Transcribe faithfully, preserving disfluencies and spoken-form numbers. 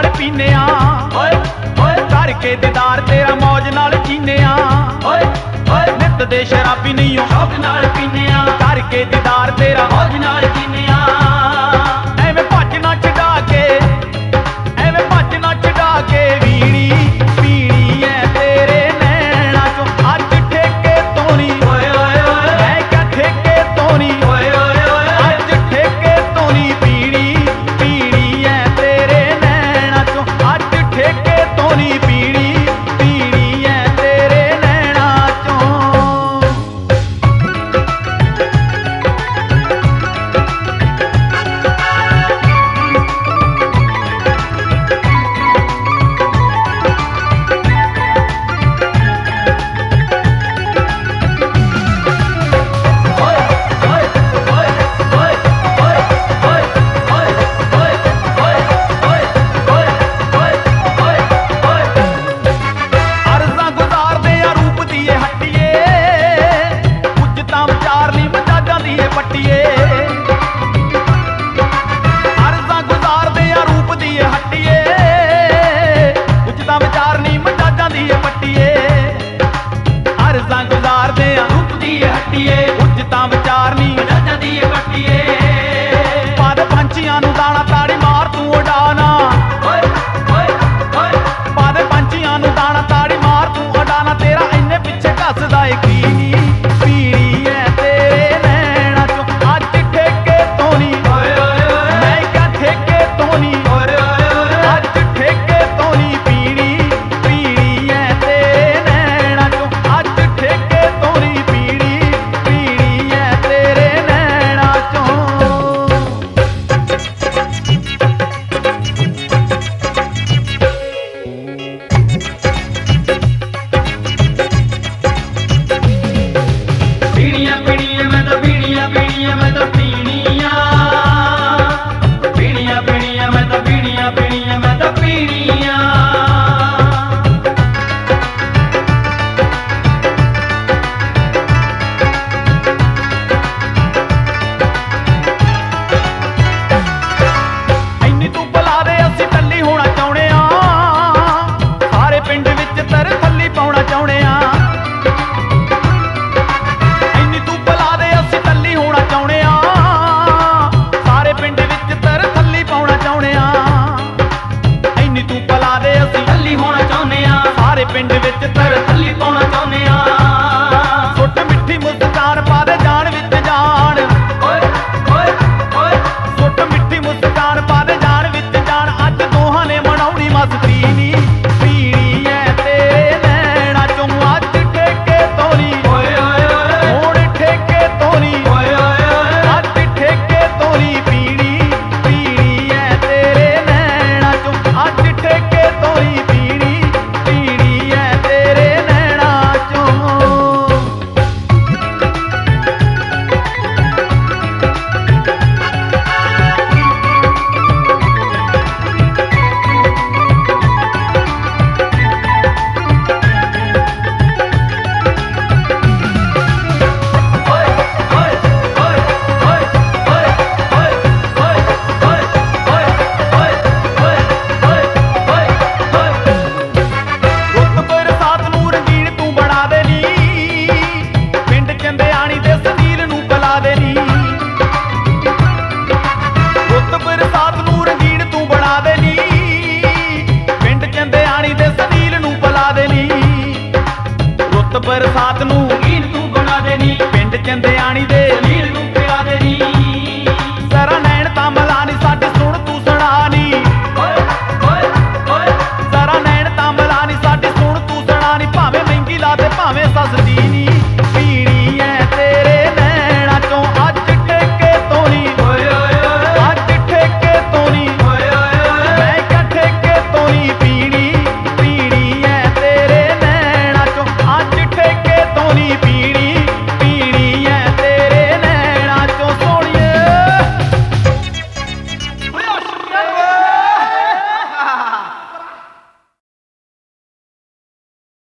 नाल पीने करके दीदार तेरा मौज नाल जीने नित दे शराबी नहीं हो शौक नाल पीने करके दीदार तेरा मौज नाल जीने एवें भज ना छड़ा के एवें भज ना छड़ा के वीणी पीनी है तेरे नैना चो अज ठेके तो नहीं मैं क्या ठेके तो नहीं अज ठेके तो नहीं पीनी पीनी है तेरे नैना चो अज ठेके तो नहीं पीनी पीनी है तेरे नैना चो। पिंड विच तर थल्ली पाउणा चाहुंदे आ सुट मिठी मुस्कान पा दे जान विच जान सुट मिठी मुस्कान पा दे जान विच जान अज दोहां ने मनाउणी मस्ती नी पीनी है तेरे नैना चों अज ठेके तो नहीं हुण ठेके तो नहीं अज ठेके तो नहीं पीनी पीनी है तेरे नैना चों अज ठेके तो नहीं पीनी बरसात नूं रंगीन तू बना देनी पिंड चंदे आनी दे